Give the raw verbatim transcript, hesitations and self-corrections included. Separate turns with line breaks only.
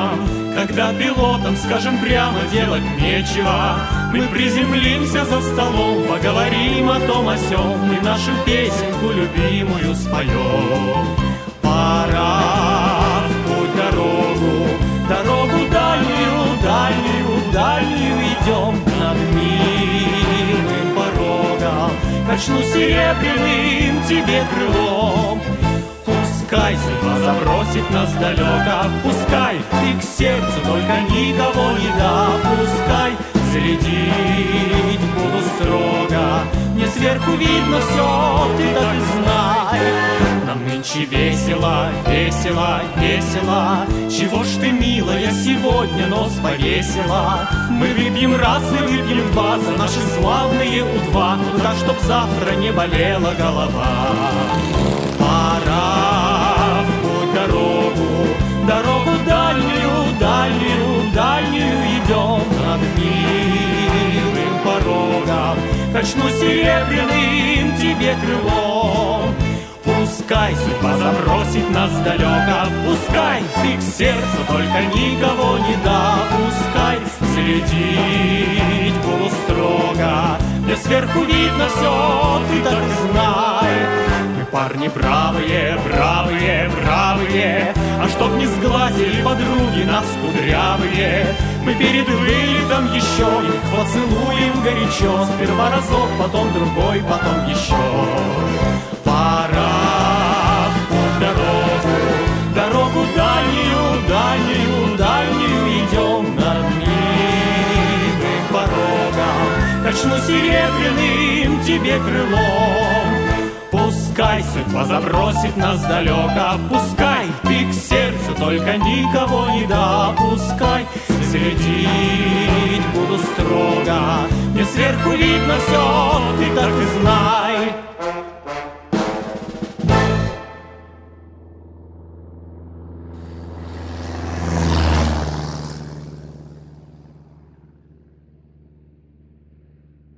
Когда пилотам, скажем прямо, делать нечего, мы приземлимся за столом, поговорим о том о сём и нашу песенку любимую споем. Пора в путь дорогу, дорогу дальнюю, дальнюю, дальнюю идем над милым порогом. Качну серебряным тебе крылом. Пускай судьба забросит нас далеко, пускай ты к сердцу только никого не допускай. Следить буду строго, мне сверху видно все, ты так и знай. Нам нынче весело, весело, весело. Чего ж ты, милая, сегодня нос повесила? Мы выпьем раз и выпьем два за наши славные У-два, ну так, чтоб завтра не болела голова. Пора в путь дорогу, дорогу дальнюю, дальнюю, дальнюю идем над милым порогом. Качну серебряным тебе крылом. Пускай судьба забросит нас далеко, пускай ты к сердцу только никого не допускай. Следить буду строго, мне сверху видно все, ты так знай. Мы парни бравые, бравые, бравые, а чтоб не сглазили подруги нас кудрявые, мы перед вылетом еще их поцелуем горячо. Сперва разок, потом другой, потом еще. Пора в путь дорогу, дорогу дальнюю, дальнюю, дальнюю идем над милым порогом. Качну серебряным тебе крылом. Пускай судьба забросит нас далеко, пускай ты к сердцу только никого не допускай. Следить буду строго, мне сверху видно все, ты так и знай.